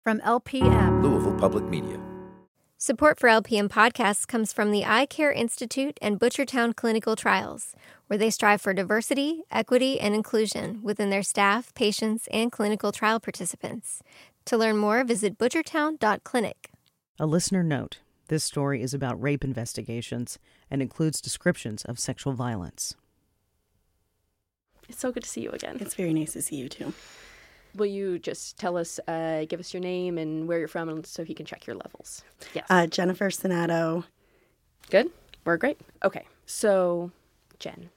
From LPM, Louisville Public Media. Support for LPM podcasts comes from the Eye Care Institute and Butchertown Clinical Trials, where they strive for diversity, equity, and inclusion within their staff, patients, and clinical trial participants. To learn more, visit butchertown.clinic. A listener note: this story is about rape investigations and includes descriptions of sexual violence. It's so good to see you again. It's very nice to see you, too. Will you just tell us, give us your name and where you're from and so he can check your levels? Yes. Jennifer Sonato. Good? We're great. Okay. So, Jen.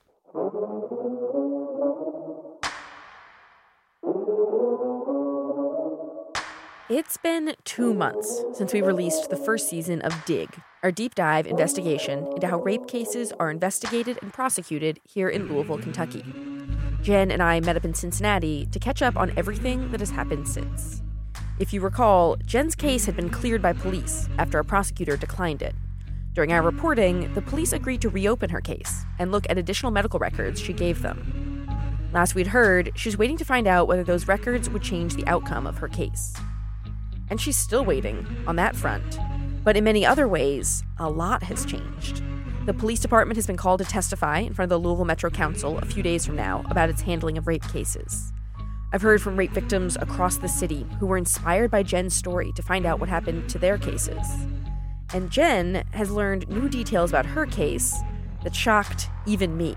It's been 2 months since we released the first season of Dig, our deep dive investigation into how rape cases are investigated and prosecuted here in Louisville, Kentucky. Jen and I met up in Cincinnati to catch up on everything that has happened since. If you recall, Jen's case had been cleared by police after a prosecutor declined it. During our reporting, the police agreed to reopen her case and look at additional medical records she gave them. Last we'd heard, she was waiting to find out whether those records would change the outcome of her case. And she's still waiting on that front. But in many other ways, a lot has changed. The police department has been called to testify in front of the Louisville Metro Council a few days from now about its handling of rape cases. I've heard from rape victims across the city who were inspired by Jen's story to find out what happened to their cases. And Jen has learned new details about her case that shocked even me.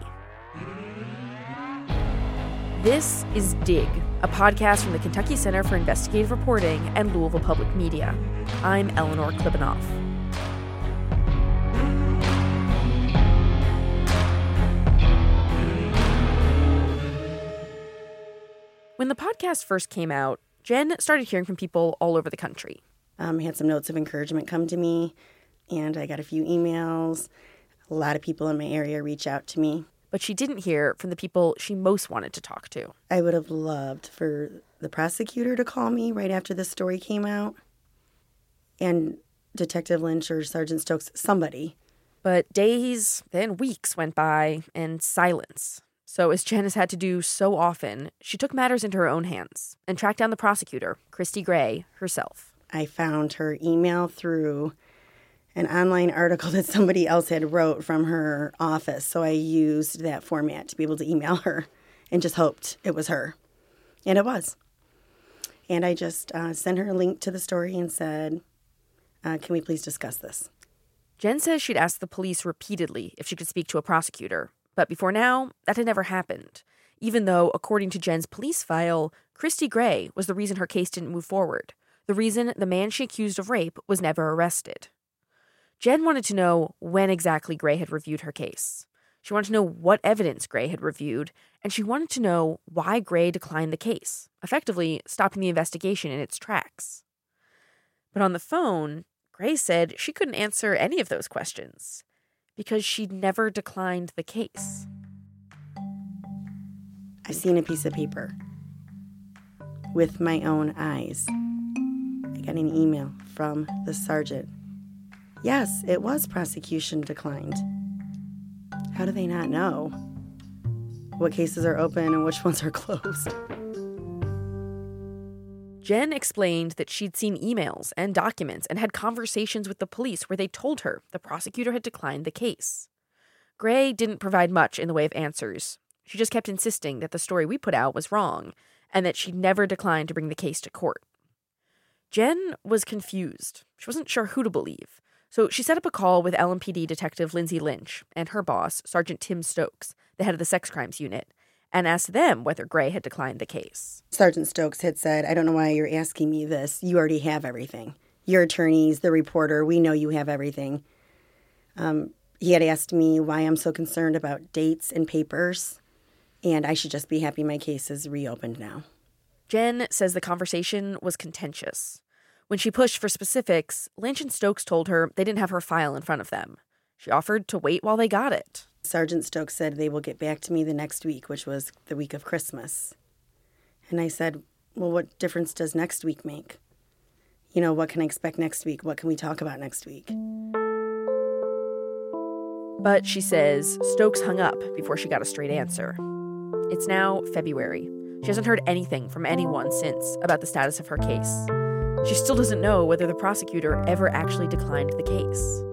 This is Dig, a podcast from the Kentucky Center for Investigative Reporting and Louisville Public Media. I'm Eleanor Klibanoff. When the podcast first came out, Jen started hearing from people all over the country. I had some notes of encouragement come to me, and I got a few emails. A lot of people in my area reach out to me. But she didn't hear from the people she most wanted to talk to. I would have loved for the prosecutor to call me right after the story came out, and Detective Lynch or Sergeant Stokes, somebody. But days, then weeks went by, and silence. So as Jen has had to do so often, she took matters into her own hands and tracked down the prosecutor, Christy Gray, herself. I found her email through an online article that somebody else had wrote from her office, so I used that format to be able to email her and just hoped it was her. And it was. And I just sent her a link to the story and said, can we please discuss this? Jen says she'd asked the police repeatedly if she could speak to a prosecutor. But before now, that had never happened, even though, according to Jen's police file, Christy Gray was the reason her case didn't move forward, the reason the man she accused of rape was never arrested. Jen wanted to know when exactly Gray had reviewed her case. She wanted to know what evidence Gray had reviewed, and she wanted to know why Gray declined the case, effectively stopping the investigation in its tracks. But on the phone, Gray said she couldn't answer any of those questions, because she'd never declined the case. I've seen a piece of paper with my own eyes. I got an email from the sergeant. Yes, it was prosecution declined. How do they not know what cases are open and which ones are closed? Jen explained that she'd seen emails and documents and had conversations with the police where they told her the prosecutor had declined the case. Gray didn't provide much in the way of answers. She just kept insisting that the story we put out was wrong and that she'd never declined to bring the case to court. Jen was confused. She wasn't sure who to believe. So she set up a call with LMPD Detective Lindsay Lynch and her boss, Sergeant Tim Stokes, the head of the sex crimes unit, and asked them whether Gray had declined the case. Sergeant Stokes had said, I don't know why you're asking me this. You already have everything. Your attorneys, the reporter, we know you have everything. He had asked me why I'm so concerned about dates and papers, and I should just be happy my case is reopened now. Jen says the conversation was contentious. When she pushed for specifics, Lynch and Stokes told her they didn't have her file in front of them. She offered to wait while they got it. Sergeant Stokes said they will get back to me the next week, which was the week of Christmas. And I said, well, what difference does next week make? You know, what can I expect next week? What can we talk about next week? But she says Stokes hung up before she got a straight answer. It's now February. She hasn't heard anything from anyone since about the status of her case. She still doesn't know whether the prosecutor ever actually declined the case.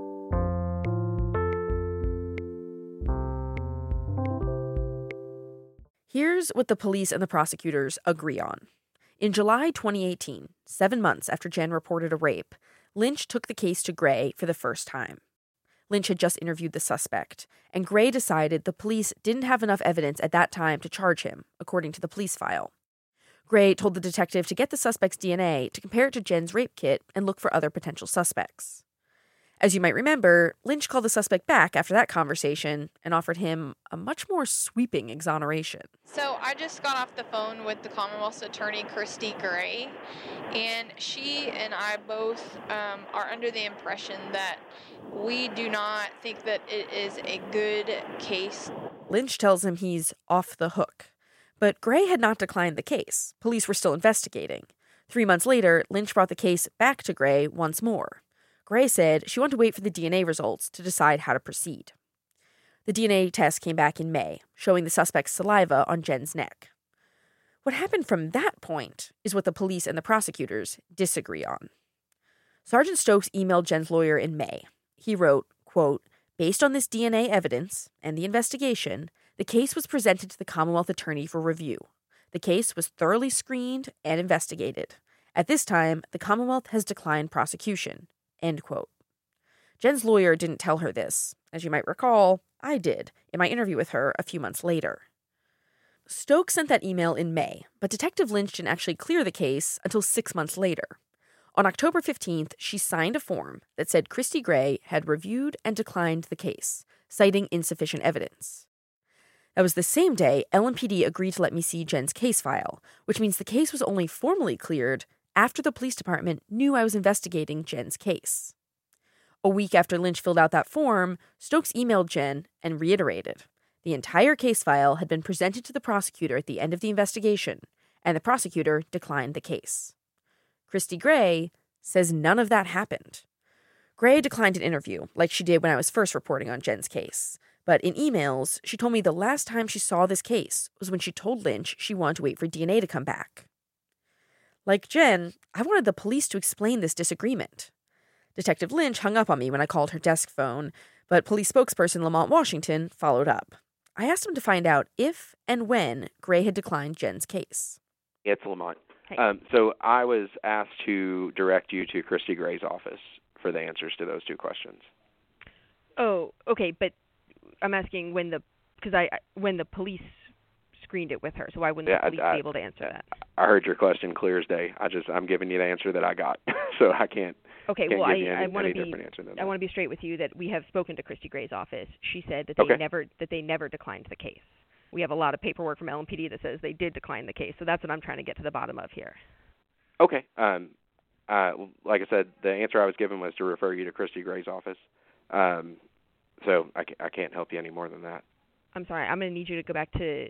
Here's what the police and the prosecutors agree on. In July 2018, 7 months after Jen reported a rape, Lynch took the case to Gray for the first time. Lynch had just interviewed the suspect, and Gray decided the police didn't have enough evidence at that time to charge him, according to the police file. Gray told the detective to get the suspect's DNA to compare it to Jen's rape kit and look for other potential suspects. As you might remember, Lynch called the suspect back after that conversation and offered him a much more sweeping exoneration. So I just got off the phone with the Commonwealth's attorney, Christy Gray, and she and I both are under the impression that we do not think that it is a good case. Lynch tells him he's off the hook. But Gray had not declined the case. Police were still investigating. 3 months later, Lynch brought the case back to Gray once more. Gray said she wanted to wait for the DNA results to decide how to proceed. The DNA test came back in May, showing the suspect's saliva on Jen's neck. What happened from that point is what the police and the prosecutors disagree on. Sergeant Stokes emailed Jen's lawyer in May. He wrote, quote, "Based on this DNA evidence and the investigation, the case was presented to the Commonwealth attorney for review. The case was thoroughly screened and investigated. At this time, the Commonwealth has declined prosecution." End quote. Jen's lawyer didn't tell her this. As you might recall, I did in my interview with her a few months later. Stokes sent that email in May, but Detective Lynch didn't actually clear the case until 6 months later. On October 15th, she signed a form that said Christy Gray had reviewed and declined the case, citing insufficient evidence. That was the same day LMPD agreed to let me see Jen's case file, which means the case was only formally cleared after the police department knew I was investigating Jen's case. A week after Lynch filled out that form, Stokes emailed Jen and reiterated the entire case file had been presented to the prosecutor at the end of the investigation, and the prosecutor declined the case. Christy Gray says none of that happened. Gray declined an interview, like she did when I was first reporting on Jen's case. But in emails, she told me the last time she saw this case was when she told Lynch she wanted to wait for DNA to come back. Like Jen, I wanted the police to explain this disagreement. Detective Lynch hung up on me when I called her desk phone, but police spokesperson Lamont Washington followed up. I asked him to find out if and when Gray had declined Jen's case. It's Lamont. Hey. So I was asked to direct you to Christy Gray's office for the answers to those two questions. Oh, okay, but I'm asking when the police screened it with her, so why wouldn't the police be able to answer that? I heard your question clear as day. I'm giving you the answer that I got, so I can't. Okay, can't well, give you I want to be different answer than that. I want to be straight with you that we have spoken to Christy Gray's office. She said that they never declined the case. We have a lot of paperwork from LMPD that says they did decline the case, so that's what I'm trying to get to the bottom of here. Okay. Like I said, the answer I was given was to refer you to Christy Gray's office. So I can't help you any more than that. I'm sorry. I'm going to need you to go back to.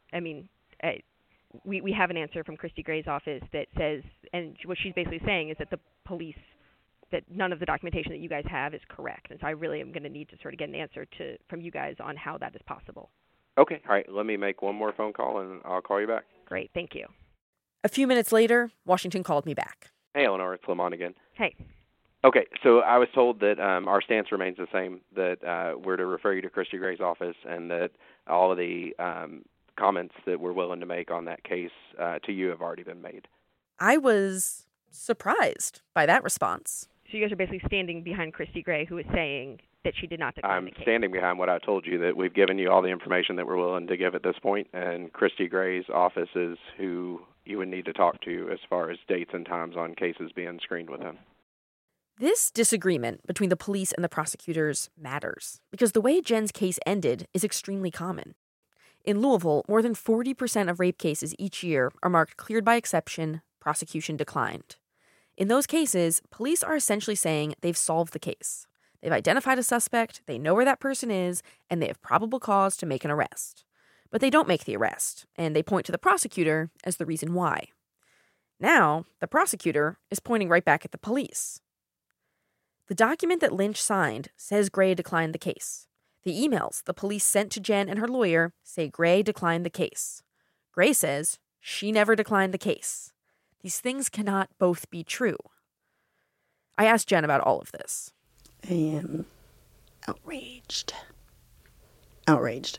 We have an answer from Christy Gray's office that says, and what she's basically saying is that the police, that none of the documentation that you guys have is correct. And so I really am going to need to sort of get an answer from you guys on how that is possible. Okay. All right. Let me make one more phone call, and I'll call you back. Great. Thank you. A few minutes later, Washington called me back. Hey, Eleanor. It's Lamont again. Hey. Okay. So I was told that our stance remains the same, that we're to refer you to Christy Gray's office, and that all of the comments that we're willing to make on that case to you have already been made. I was surprised by that response. So you guys are basically standing behind Christy Gray, who is saying that she did not decline the case. I'm standing behind what I told you, that we've given you all the information that we're willing to give at this point, and Christy Gray's office is who you would need to talk to as far as dates and times on cases being screened with them. This disagreement between the police and the prosecutors matters, because the way Jen's case ended is extremely common. In Louisville, more than 40% of rape cases each year are marked cleared by exception, prosecution declined. In those cases, police are essentially saying they've solved the case. They've identified a suspect, they know where that person is, and they have probable cause to make an arrest. But they don't make the arrest, and they point to the prosecutor as the reason why. Now, the prosecutor is pointing right back at the police. The document that Lynch signed says Gray declined the case. The emails the police sent to Jen and her lawyer say Gray declined the case. Gray says she never declined the case. These things cannot both be true. I asked Jen about all of this. I am outraged. Outraged.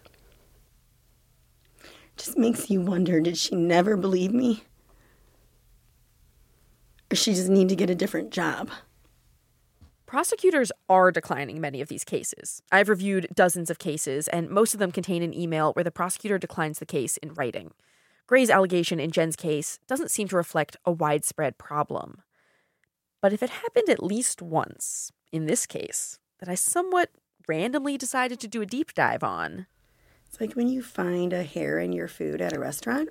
Just makes you wonder, did she never believe me? Or she just need to get a different job? Prosecutors are declining many of these cases. I've reviewed dozens of cases, and most of them contain an email where the prosecutor declines the case in writing. Gray's allegation in Jen's case doesn't seem to reflect a widespread problem. But if it happened at least once, in this case, that I somewhat randomly decided to do a deep dive on. It's like when you find a hair in your food at a restaurant.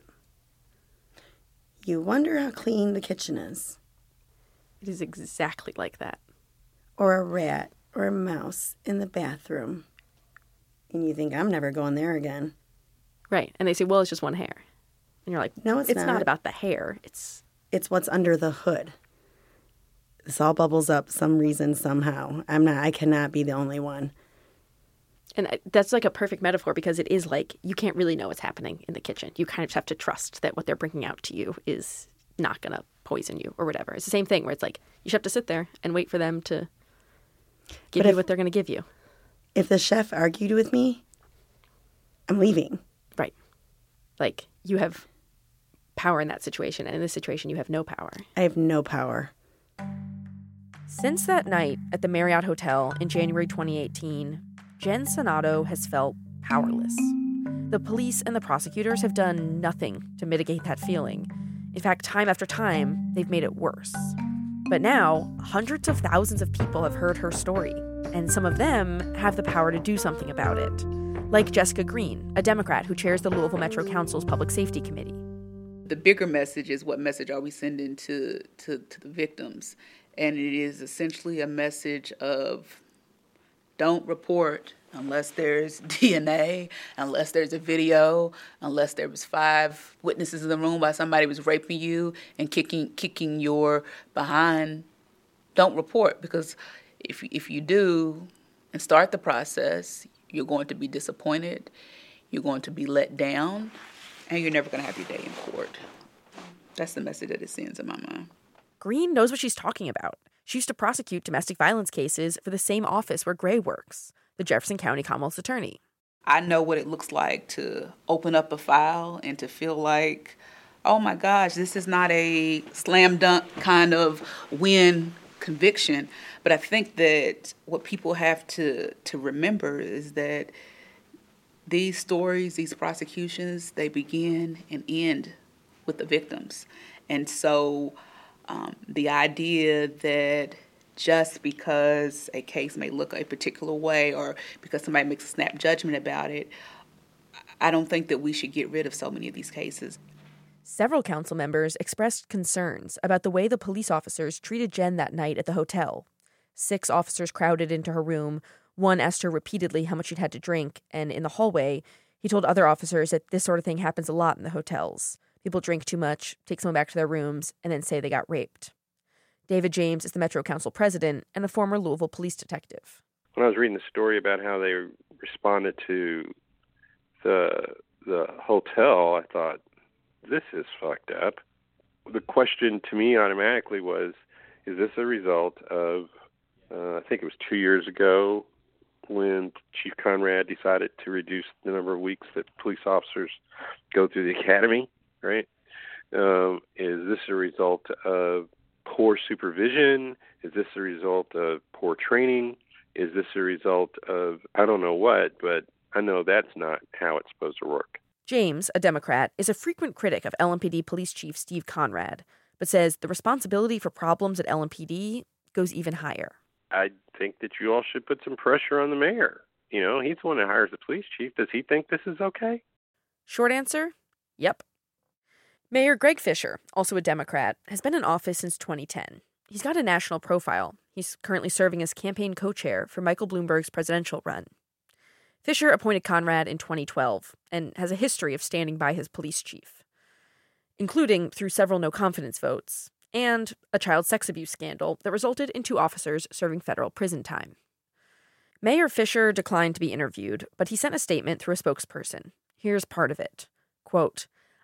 You wonder how clean the kitchen is. It is exactly like that. Or a rat or a mouse in the bathroom. And you think, I'm never going there again. Right. And they say, well, it's just one hair. And you're like, no, it's not about the hair. It's what's under the hood. This all bubbles up some reason, somehow. I cannot be the only one. And that's like a perfect metaphor because it is like you can't really know what's happening in the kitchen. You kind of just have to trust that what they're bringing out to you is not going to poison you or whatever. It's the same thing where it's like you just have to sit there and wait for them to give you what they're going to give you. If the chef argued with me, I'm leaving. Right. Like you have power in that situation, and in this situation you have no power. I have no power. Since that night at the Marriott Hotel in January 2018, Jen Sonato has felt powerless. The police and the prosecutors have done nothing to mitigate that feeling. In fact, time after time, they've made it worse. But now, hundreds of thousands of people have heard her story, and some of them have the power to do something about it. Like Jessica Green, a Democrat who chairs the Louisville Metro Council's Public Safety Committee. The bigger message is what message are we sending to the victims? And it is essentially a message of don't report unless there's DNA, unless there's a video, unless there was 5 witnesses in the room while somebody was raping you and kicking your behind. Don't report, because if you do and start the process, you're going to be disappointed, you're going to be let down, and you're never going to have your day in court. That's the message that it sends in my mind. Green knows what she's talking about. She used to prosecute domestic violence cases for the same office where Gray works, the Jefferson County Commonwealth's attorney. I know what it looks like to open up a file and to feel like, oh my gosh, this is not a slam dunk kind of win conviction. But I think that what people have to remember is that these stories, these prosecutions, they begin and end with the victims. And so the idea that just because a case may look a particular way or because somebody makes a snap judgment about it, I don't think that we should get rid of so many of these cases. Several council members expressed concerns about the way the police officers treated Jen that night at the hotel. 6 officers crowded into her room. One asked her repeatedly how much she'd had to drink, and in the hallway, he told other officers that this sort of thing happens a lot in the hotels. People drink too much, take someone back to their rooms, and then say they got raped. David James is the Metro Council president and a former Louisville police detective. When I was reading the story about how they responded to the hotel, I thought, this is fucked up. The question to me automatically was, is this a result of, I think it was 2 years ago, when Chief Conrad decided to reduce the number of weeks that police officers go through the academy, right? Is this a result of poor supervision? Is this a result of poor training? Is this a result of, I don't know what, but I know that's not how it's supposed to work. James, a Democrat, is a frequent critic of LMPD Police Chief Steve Conrad, but says the responsibility for problems at LMPD goes even higher. I think that you all should put some pressure on the mayor. You know, he's the one that hires the police chief. Does he think this is okay? Short answer, yep. Mayor Greg Fisher, also a Democrat, has been in office since 2010. He's got a national profile. He's currently serving as campaign co-chair for Michael Bloomberg's presidential run. Fisher appointed Conrad in 2012 and has a history of standing by his police chief, including through several no-confidence votes and a child sex abuse scandal that resulted in 2 officers serving federal prison time. Mayor Fisher declined to be interviewed, but he sent a statement through a spokesperson. Here's part of it. Quote,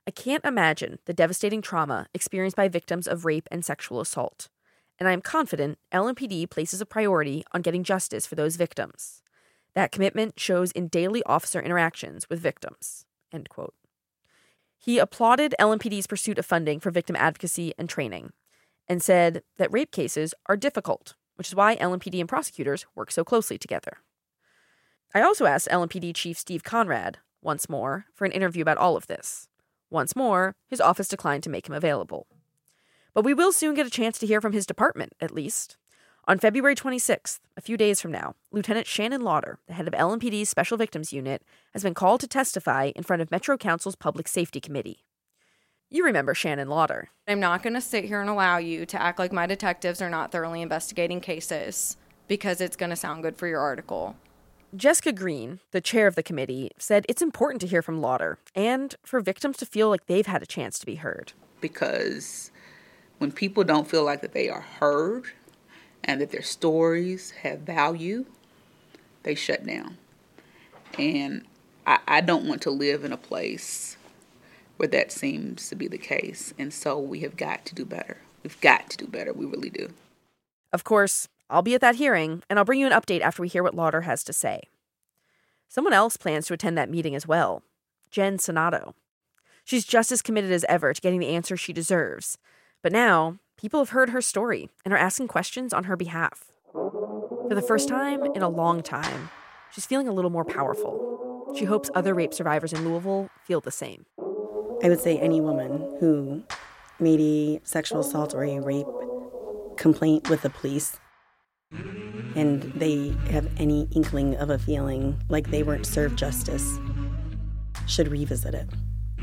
I can't imagine the devastating trauma experienced by victims of rape and sexual assault, and I am confident LMPD places a priority on getting justice for those victims. That commitment shows in daily officer interactions with victims." End quote. He applauded LMPD's pursuit of funding for victim advocacy and training, and said that rape cases are difficult, which is why LMPD and prosecutors work so closely together. I also asked LMPD Chief Steve Conrad, once more, for an interview about all of this. Once more, his office declined to make him available. But we will soon get a chance to hear from his department, at least. On February 26th, a few days from now, Lieutenant Shannon Lauder, the head of LMPD's Special Victims Unit, has been called to testify in front of Metro Council's Public Safety Committee. You remember Shannon Lauder. I'm not going to sit here and allow you to act like my detectives are not thoroughly investigating cases because it's going to sound good for your article. Jessica Green, the chair of the committee, said it's important to hear from Lauder and for victims to feel like they've had a chance to be heard. Because when people don't feel like that they are heard and that their stories have value, they shut down. And I don't want to live in a place where that seems to be the case. And so we have got to do better. We've got to do better. We really do. Of course, I'll be at that hearing, and I'll bring you an update after we hear what Lauder has to say. Someone else plans to attend that meeting as well, Jen Sonato. She's just as committed as ever to getting the answer she deserves. But now, people have heard her story and are asking questions on her behalf. For the first time in a long time, she's feeling a little more powerful. She hopes other rape survivors in Louisville feel the same. I would say any woman who made a sexual assault or a rape complaint with the police and they have any inkling of a feeling like they weren't served justice should revisit it.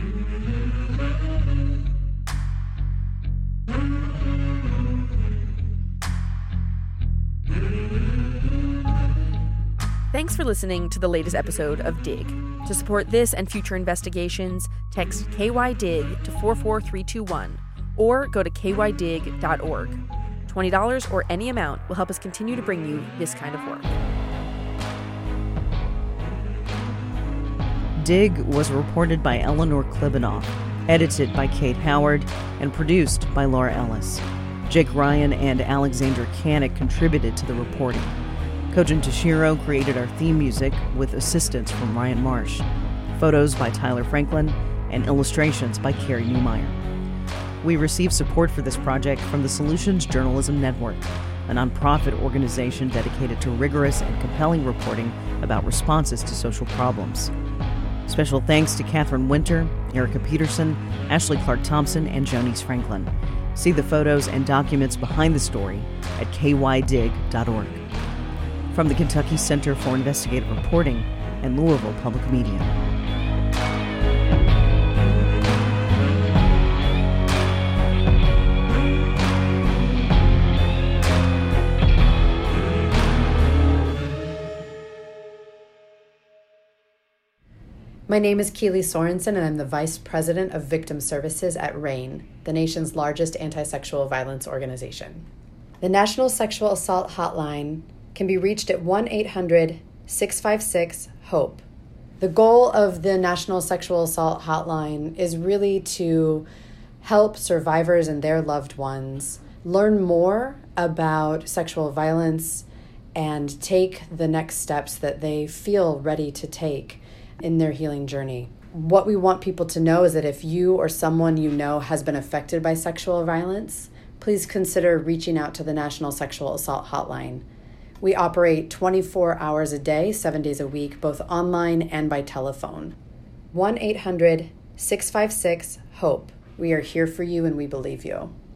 Thanks for listening to the latest episode of Dig. To support this and future investigations, text KYDIG to 44321 or go to kydig.org. $20 or any amount will help us continue to bring you this kind of work. Dig was reported by Eleanor Klibanoff, edited by Kate Howard, and produced by Laura Ellis. Jake Ryan and Alexander Kanik contributed to the reporting. Kojin Toshiro created our theme music with assistance from Ryan Marsh. Photos by Tyler Franklin and illustrations by Carrie Newmeyer. We receive support for this project from the Solutions Journalism Network, a nonprofit organization dedicated to rigorous and compelling reporting about responses to social problems. Special thanks to Catherine Winter, Erica Peterson, Ashley Clark-Thompson, and Jonice Franklin. See the photos and documents behind the story at kydig.org. From the Kentucky Center for Investigative Reporting and Louisville Public Media. My name is Keely Sorensen, and I'm the Vice President of Victim Services at RAIN, the nation's largest anti-sexual violence organization. The National Sexual Assault Hotline can be reached at 1-800-656-HOPE. The goal of the National Sexual Assault Hotline is really to help survivors and their loved ones learn more about sexual violence and take the next steps that they feel ready to take in their healing journey. What we want people to know is that if you or someone you know has been affected by sexual violence, please consider reaching out to the National Sexual Assault Hotline. We operate 24 hours a day, 7 days a week, both online and by telephone. 1-800-656-HOPE. We are here for you and we believe you.